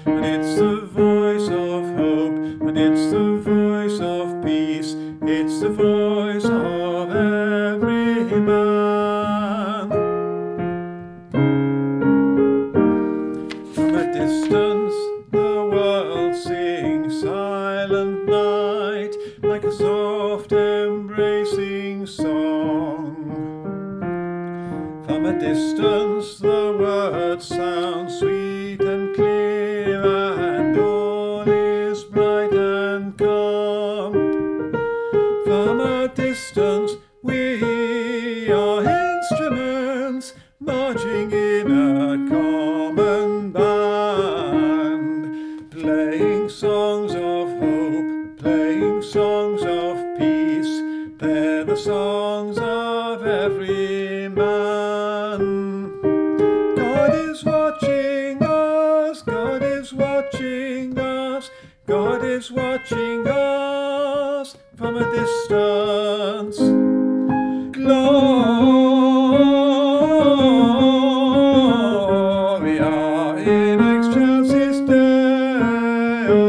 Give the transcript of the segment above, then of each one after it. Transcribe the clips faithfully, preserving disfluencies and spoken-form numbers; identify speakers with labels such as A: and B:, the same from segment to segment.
A: and it's the voice of hope, and it's the voice of peace, it's the voice of every man. From a distance the world sings Silent Night, like a soft embracing song. From a distance the words sound sweet and clear, and all is bright and calm. From a distance we are instruments marching in a common band, playing songs of hope, playing songs of peace. They're the songs of every man. God is watching us, God is watching us, God is watching us from a distance. Gloria in excelsis Deo.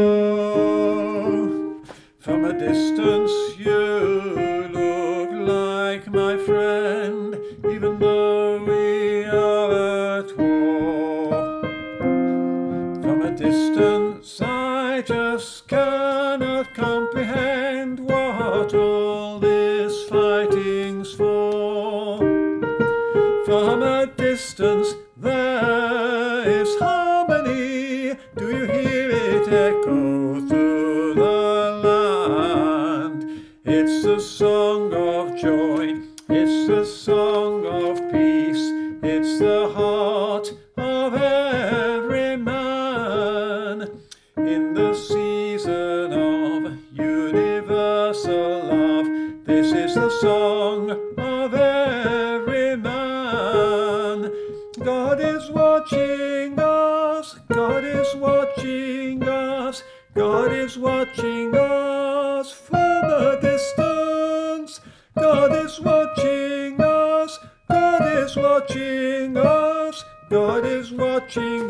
A: From a distance you look like my friend, even though we are at war. From a distance I just cannot comprehend what all this fighting's for. From a distance there is harmony, do you hear it echo through the land? It's the song of joy, it's the song of peace, it's the heart of every man. In the season of universal love, this is the song of every man. God is watching us, God is watching us, God is watching us from a distance. God is watching us, God is watching us, God is watching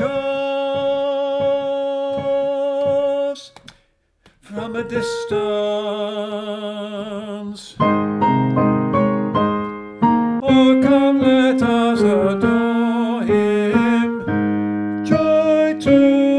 A: us from a distance. Oh, come, let us adore him. Joy to